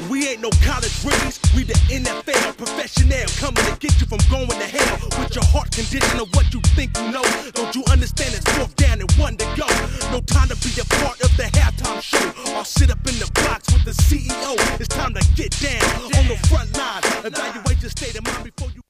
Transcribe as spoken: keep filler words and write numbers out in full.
We ain't no college rookies, we the N F L professional, coming to get you from going to hell. With your heart condition of what you think you know. Don't you understand it's fourth down and one to go? No time to be a part of the halftime show or sit up in the box with the C E O. It's time to get down on the front line. Evaluate your state of mind before you